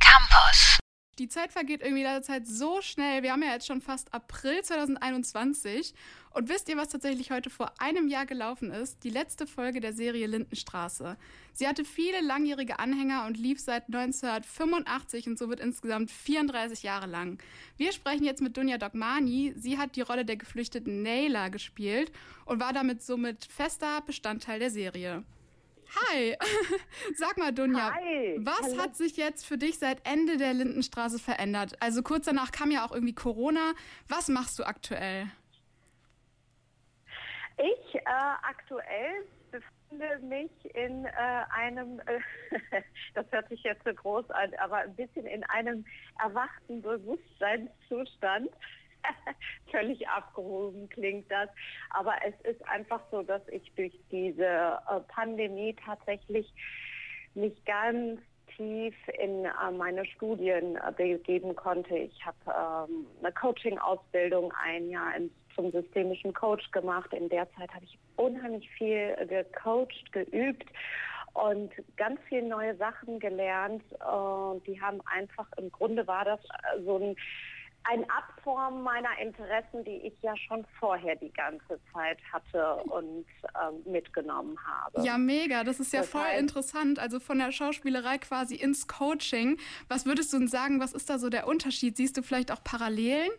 Campus. Die Zeit vergeht irgendwie derzeit so schnell. Wir haben ja jetzt schon fast April 2021. Und wisst ihr, was tatsächlich heute vor einem Jahr gelaufen ist? Die letzte Folge der Serie Lindenstraße. Sie hatte viele langjährige Anhänger und lief seit 1985 und somit insgesamt 34 Jahre lang. Wir sprechen jetzt mit Dunja Dogmani. Sie hat die Rolle der geflüchteten Nayla gespielt und war damit somit fester Bestandteil der Serie. Hi, sag mal Dunja, was hat sich jetzt für dich seit Ende der Lindenstraße verändert? Also kurz danach kam ja auch irgendwie Corona. Was machst du aktuell? Ich aktuell befinde mich in einem, das hört sich jetzt so groß an, aber ein bisschen in einem erwachten Bewusstseinszustand. Völlig abgehoben klingt das, aber es ist einfach so, dass ich durch diese Pandemie tatsächlich mich ganz tief in meine Studien begeben konnte. Ich habe eine Coaching-Ausbildung ein Jahr zum systemischen Coach gemacht. In der Zeit habe ich unheimlich viel gecoacht, geübt und ganz viele neue Sachen gelernt. Die haben einfach, im Grunde war das so ein Abformen meiner Interessen, die ich ja schon vorher die ganze Zeit hatte und mitgenommen habe. Ja, mega. Das ist ja voll interessant. Also von der Schauspielerei quasi ins Coaching. Was würdest du denn sagen, was ist da so der Unterschied? Siehst du vielleicht auch Parallelen?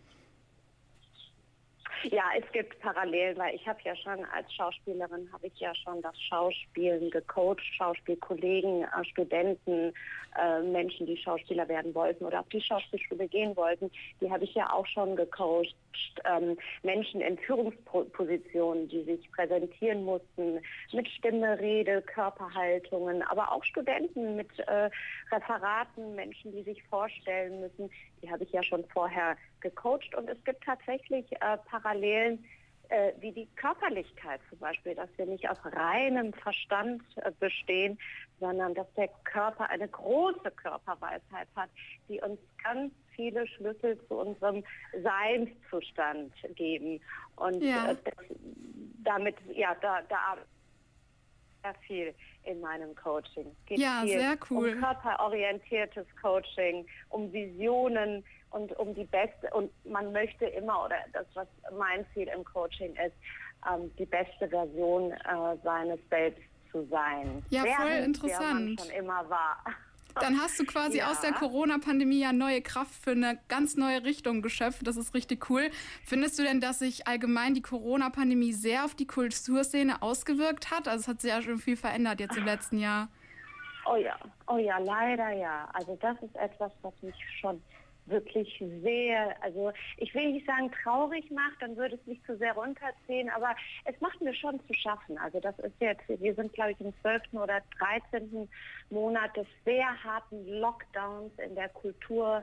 Ja, es gibt Parallelen, weil ich habe ja schon als Schauspielerin, habe ich ja schon das Schauspielen gecoacht, Schauspielkollegen, Studenten, Menschen, die Schauspieler werden wollten oder auf die Schauspielschule gehen wollten, die habe ich ja auch schon gecoacht. Menschen in Führungspositionen, die sich präsentieren mussten, mit Stimme, Rede, Körperhaltungen, aber auch Studenten mit Referaten, Menschen, die sich vorstellen müssen, die habe ich ja schon vorher gecoacht. Und es gibt tatsächlich Parallelen wie die Körperlichkeit zum Beispiel, dass wir nicht aus reinem Verstand bestehen, sondern dass der Körper eine große Körperweisheit hat, die uns ganz viele Schlüssel zu unserem Seinszustand geben. Und damit, da sehr viel in meinem Coaching. Geht viel sehr cool. Um körperorientiertes Coaching, um Visionen und um die beste, und man möchte immer, oder das, was mein Ziel im Coaching ist, die beste Version seines Selbst zu sein. Ja, voll interessant. Der man schon immer war. Dann hast du quasi aus der Corona-Pandemie ja neue Kraft für eine ganz neue Richtung geschöpft. Das ist richtig cool. Findest du denn, dass sich allgemein die Corona-Pandemie sehr auf die Kulturszene ausgewirkt hat? Also es hat sich ja schon viel verändert jetzt im letzten Jahr. Oh ja, leider ja. Also das ist etwas, was mich schon wirklich sehr, also ich will nicht sagen traurig macht, dann würde es mich zu sehr runterziehen, aber es macht mir schon zu schaffen. Also das ist jetzt, wir sind glaube ich im 12. oder 13. Monat des sehr harten Lockdowns in der Kulturszene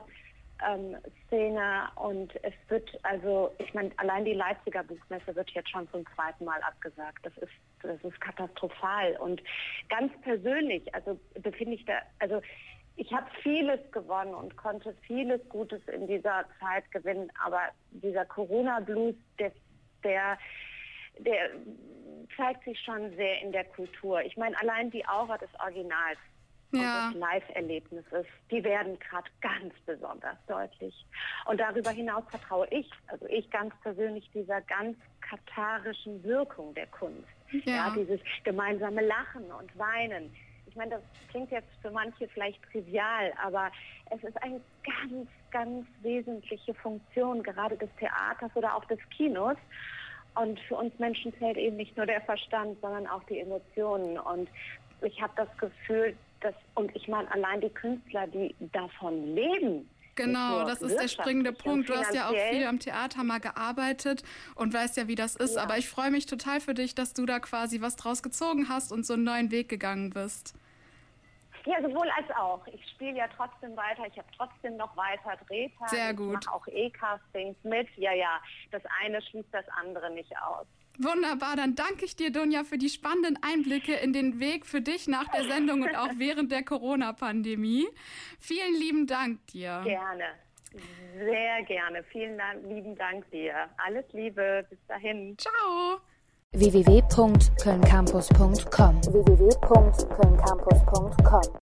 und es wird, also ich meine, allein die Leipziger Buchmesse wird jetzt schon zum 2. Mal abgesagt. Das ist katastrophal und ganz persönlich, also befinde ich da, also ich habe vieles gewonnen und konnte vieles Gutes in dieser Zeit gewinnen, aber dieser Corona-Blues, der zeigt sich schon sehr in der Kultur. Ich meine, allein die Aura des Originals und des Live-Erlebnisses, die werden gerade ganz besonders deutlich. Und darüber hinaus vertraue ich, also ich ganz persönlich, dieser ganz katharischen Wirkung der Kunst. Ja, dieses gemeinsame Lachen und Weinen. Ich meine, das klingt jetzt für manche vielleicht trivial, aber es ist eine ganz, ganz wesentliche Funktion, gerade des Theaters oder auch des Kinos. Und für uns Menschen zählt eben nicht nur der Verstand, sondern auch die Emotionen. Und ich habe das Gefühl, und ich meine, allein die Künstler, die davon leben. Genau, das ist der springende Punkt. Du hast ja auch viel am Theater mal gearbeitet und weißt ja, wie das ist. Ja. Aber ich freue mich total für dich, dass du da quasi was draus gezogen hast und so einen neuen Weg gegangen bist. Ja, sowohl als auch. Ich spiele ja trotzdem weiter. Ich habe trotzdem noch weiter Drehtage. Sehr gut. Ich mache auch E-Castings mit. Ja. Das eine schließt das andere nicht aus. Wunderbar, dann danke ich dir, Dunja, für die spannenden Einblicke in den Weg für dich nach der Sendung und auch während der Corona-Pandemie. Vielen lieben Dank dir. Gerne, sehr gerne. Vielen lieben Dank dir. Alles Liebe, bis dahin. Ciao. www.kölncampus.com